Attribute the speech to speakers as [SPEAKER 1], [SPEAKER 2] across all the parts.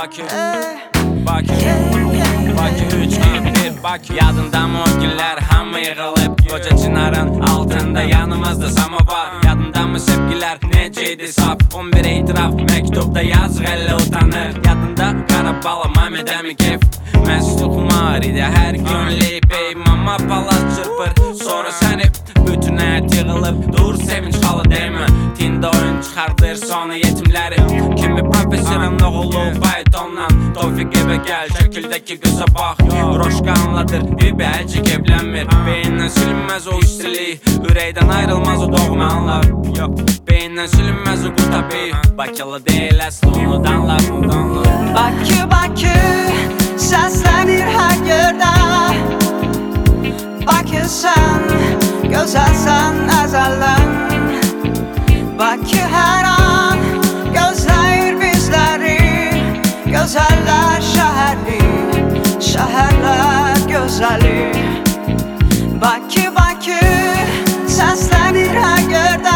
[SPEAKER 1] Bakü, Bakü, Bakü 3, 2, 1, Bakü. Yadında mı o günler hamı yığılıp koca çınarın altında yanımızda samovar. Yadında mı sevgiler neceydi saf 11 itiraf mektupta yazıq elle utanır. Yadında Karabala Mehmet'e mi keyif Mesut kumar idi her gün leypey mama palas çırpır. Sonra seni bütün hayat yığılıp dur sevinç halı değme. Tinde oyun çıkardır sonra yetimleri. Kimi profesörün oğlu Python'dan Tofik eve gel şekildeki göze bak. Roşka anlatır bir belcik evlenmir. Beyinden silinmez o işsizliği, üreyden ayrılmaz o doğma anlar. Beyinden silinmez o tabi. Bakılı değil aslı onu danlar.
[SPEAKER 2] Bakü, Bakü seslenir her yerde. Bakü sen güzelsen ezelden. Bakü her an gözler bizleri. Güzeller şehirli, şehirler güzeli. Bakü, Bakü seslenir her yerde.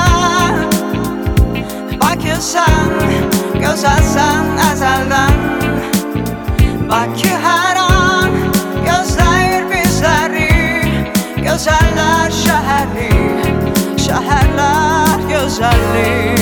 [SPEAKER 2] Bakü sen güzelsen ezelden. Bakü her an gözler bizleri. Güzeller şehirli, şehirler güzeli.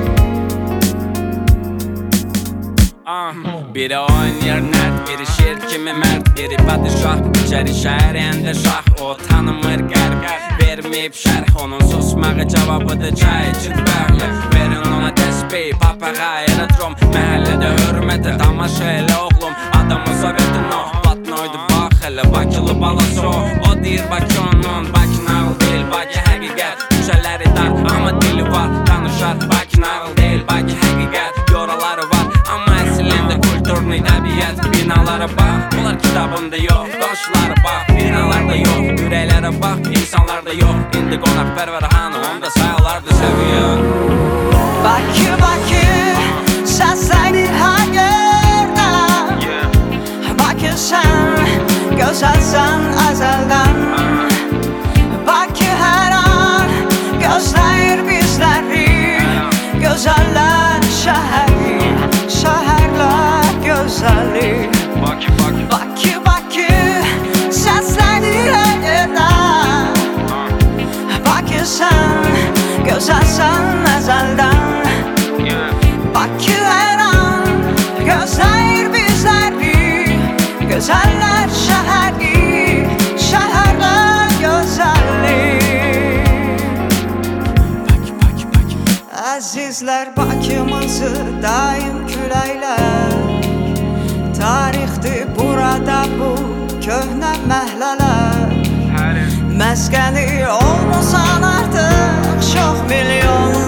[SPEAKER 1] Biri oynuyor net, biri şir kimi mert. Biri padişah, içeri şehrinde şah. O tanımır gerger, vermeyip şerh. Onun susmağı cevabıdır çay için böyle. Verin ona tesbih, papağa aerodrom. Mahallede hürmeti, tamaşa ele oğlum. Adamı sovetin o, Batnoydu bak hele. Bakılı balası o, o deyir Bakü onun. Bakü nağıl değil, Bakü hakikat. Düşeleri dar ama dili var, danışar. Bakü nağıl değil, Bakü hakikat. Yoraları var ama esilinde kulturni tabiat. Binalara bak, bunlar kitabında yok. Dostlara bak, binalarda yok. Yüreklere bak, insanlarda yok. İndi konakperver hanı, onda sayılarda seviyor.
[SPEAKER 2] Bakü, Bakü seslenir her yerde. Bakü sen güzelsen ezelden. Bakü her an gözler bizleri. Güzeller şehri, şehirler güzeli.
[SPEAKER 1] Bakü, Bakü,
[SPEAKER 2] Bakü, Bakü seslenir her yerde. Bakü sen güzelsen ezelden. Bakü her an gözler bizleri. Güzeller şehri, şehirler güzeli.
[SPEAKER 1] Bakü, Bakü, Bakü.
[SPEAKER 2] Azizler Bakımızı daim küləylər. Tarixdir burada bu köhnə məhlələr. Məskəni olmusan artıq çox milyon.